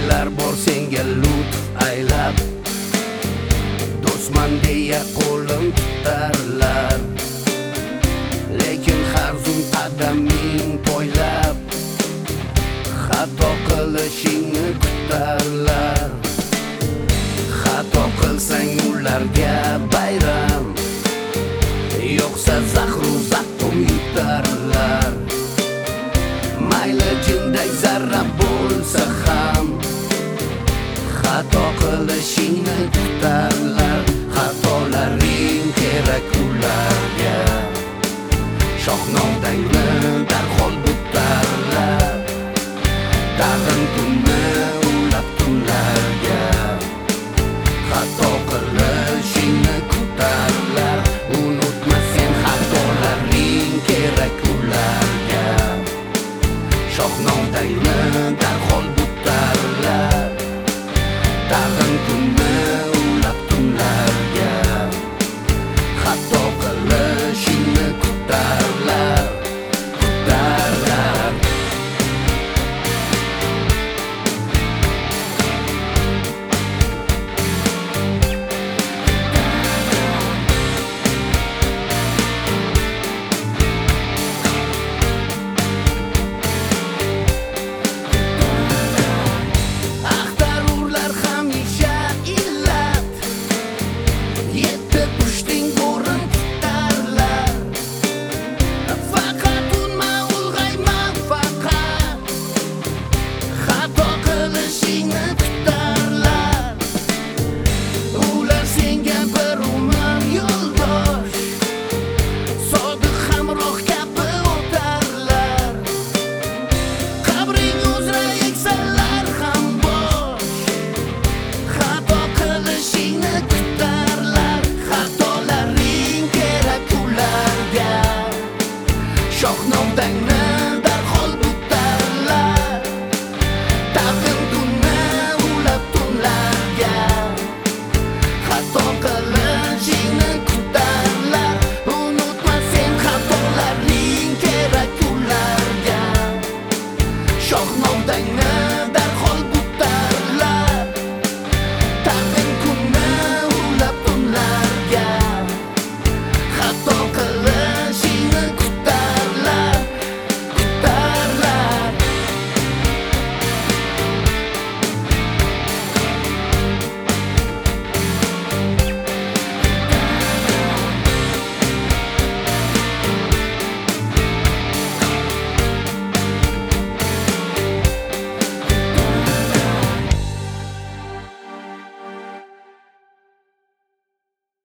Aylar bor senga lutf aylab, do'stman deya qo'lim tutarlar. Lekin har zum qadaming poylab, xato qilishingni kutarlar. Xato qilsang ularga bayram, yo'qsa zahru zattum yutarlar. Mayli jinday zarra bo'lsa ham, xato qilishingni kutarlar. Xatolaring kerak ularga, shohnodangni darhol butarlar. Tag'in kunni